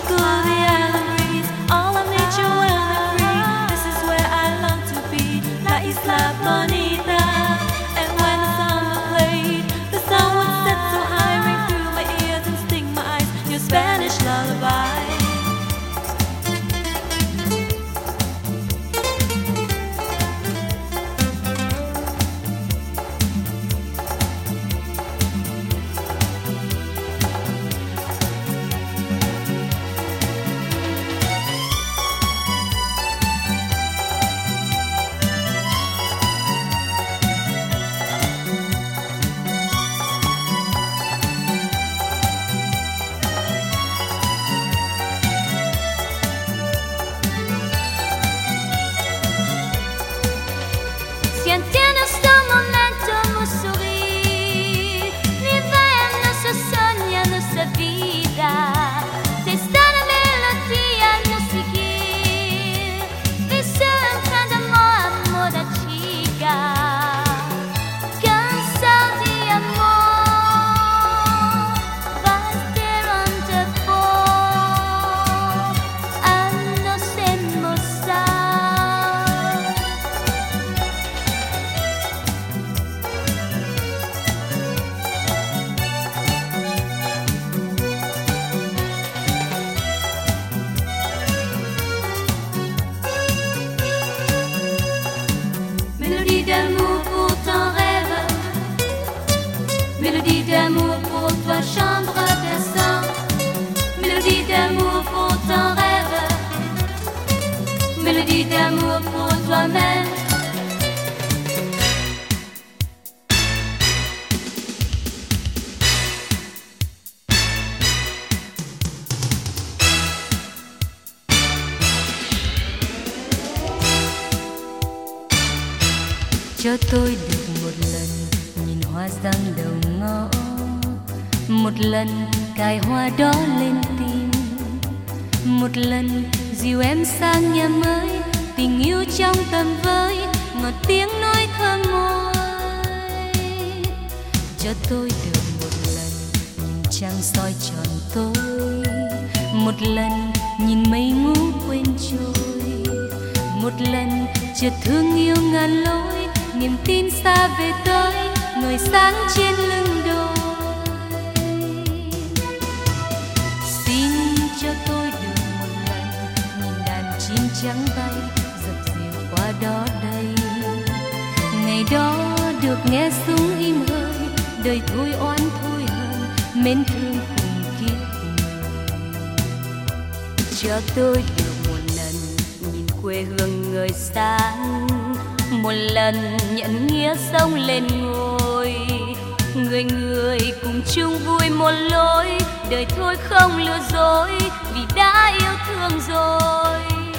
cool the island breeze, all of nature wild and free. This is where I long to be, La Isla Bonita. And when the samba played, the sound would set so high, ring through my ears and sting my eyes. Your Spanish lullaby. Si entiendes un momento un sourire, vivemos nuestra vida, desde la melodía nos seguir, beso en cada amor da chica, canção de amor, vai ter onde for a nossa emoção. Mélodie d'amour pour ton rêve, mélodie d'amour pour ta chambre descente, mélodie d'amour pour ton rêve, mélodie d'amour pour toi-même. Cho tôi được một lần nhìn hoa giăng đầu ngõ, một lần cài hoa đó lên tim, một lần dìu em sang nhà mới, tình yêu trong tầm với ngọt tiếng nói thơm môi. Cho tôi được một lần nhìn trăng soi tròn tôi, một lần nhìn mây ngủ quên trôi, một lần chợt thương yêu ngàn lối, niềm tin xa về tới người sáng trên lưng đồi. Xin cho tôi được một lần nhìn đàn chim trắng bay dập dìu qua đó đây, ngày đó được nghe súng im hơi, đời thôi oán thôi hờn, mến thương cùng kiếp người. Cho tôi được một lần nhìn quê hương người sáng, một lần nhận nghĩa sông lên ngôi, người người cùng chung vui một lối, đời thôi không lừa dối vì đã yêu thương rồi.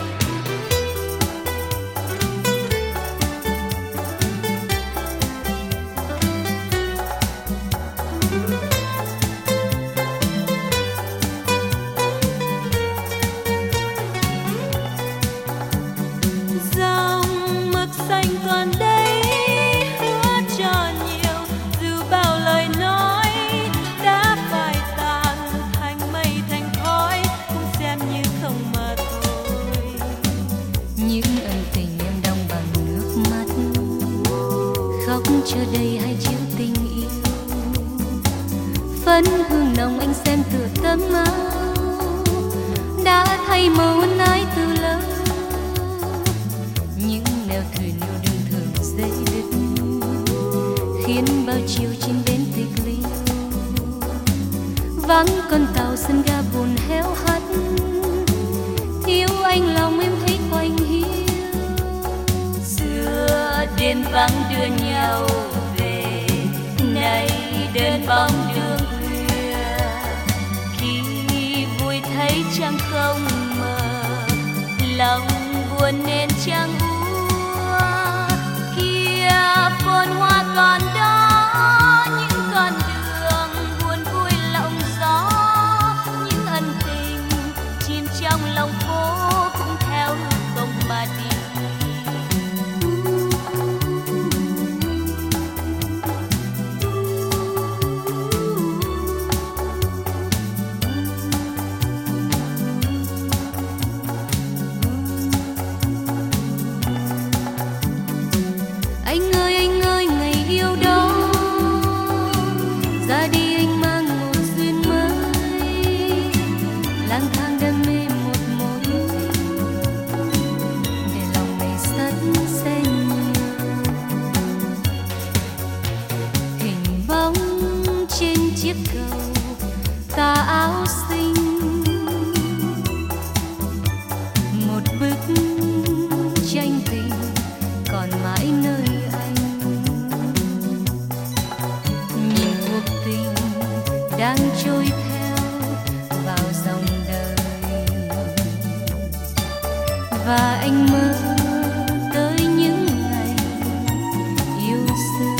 Dòng mực xanh còn đây hứa cho nhiều, dù bao lời nói đã phai tàn thành mây thành khói, cũng xem như không mà thôi. Những ân tình em đong bằng nước mắt, khóc cho đây hay chiếu tình yêu, phấn hương nồng anh xem tựa tấm áo đã thay màu ân ái từ lâu. Những nẻo thuyền yêu đương thường dây đứt, khiến bao chiều trên bến tịch liêu, vắng con tàu sân ga buồn héo hắt, thiếu anh lòng em thấy quạnh hiu. Xưa đêm vắng đưa nhau về, nay đơn bóng đường khuya, khi vui thấy trăng không mờ, lòng buồn nên trăng úa. Kia phồn hoa còn đó, những con đường buồn vui lộng gió, những ân tình chìm trong lòng phố cũng theo hư không mà đi. và anh mơ tới những ngày yêu xưa.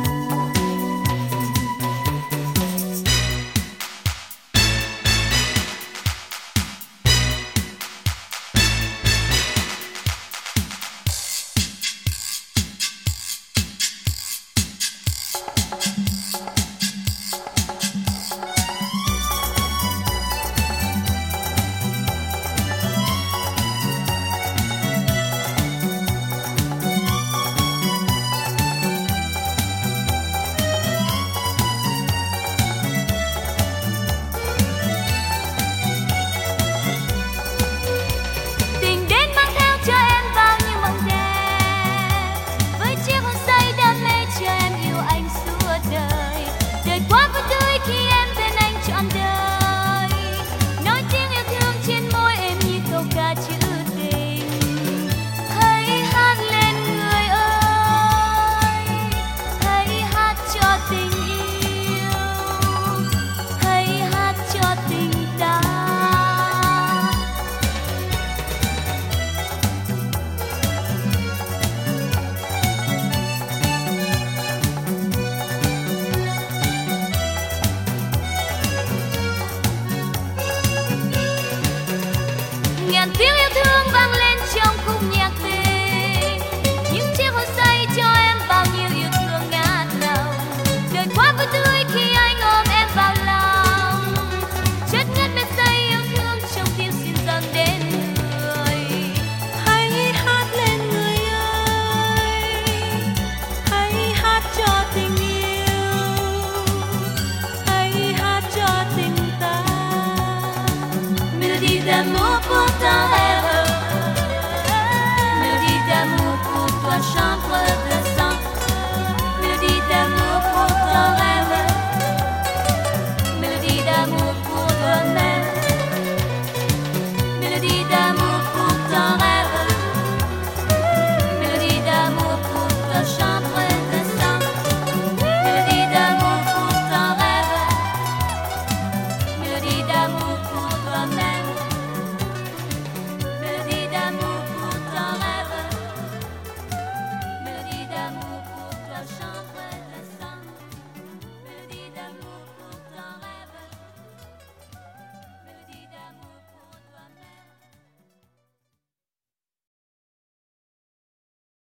Ngàn tiếng yêu thương vang lên trong khúc nhạc tình, những chiếc hôn say cho em bao nhiêu yêu thương ngát lòng. Đời quá vui tươi khi anh ôm em vào lòng, chất ngất bên say yêu thương trong tim xin dâng đến người. Hãy hát lên người ơi, hãy hát cho tình yêu, hãy hát cho tình ta. Melody d'amour pour ta.